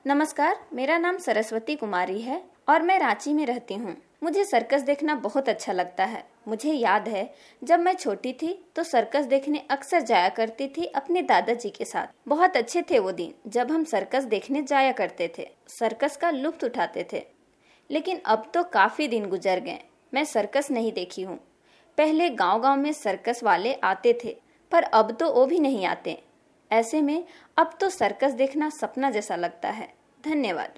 नमस्कार, मेरा नाम सरस्वती कुमारी है और मैं रांची में रहती हूँ। मुझे सर्कस देखना बहुत अच्छा लगता है। मुझे याद है जब मैं छोटी थी तो सर्कस देखने अक्सर जाया करती थी अपने दादाजी के साथ। बहुत अच्छे थे वो दिन जब हम सर्कस देखने जाया करते थे, सर्कस का लुत्फ उठाते थे। लेकिन अब तो काफी दिन गुजर गए, मैं सर्कस नहीं देखी हूँ। पहले गांव-गांव में सर्कस वाले आते थे, पर अब तो वो भी नहीं आते। ऐसे में अब तो सर्कस देखना सपना जैसा लगता है। धन्यवाद।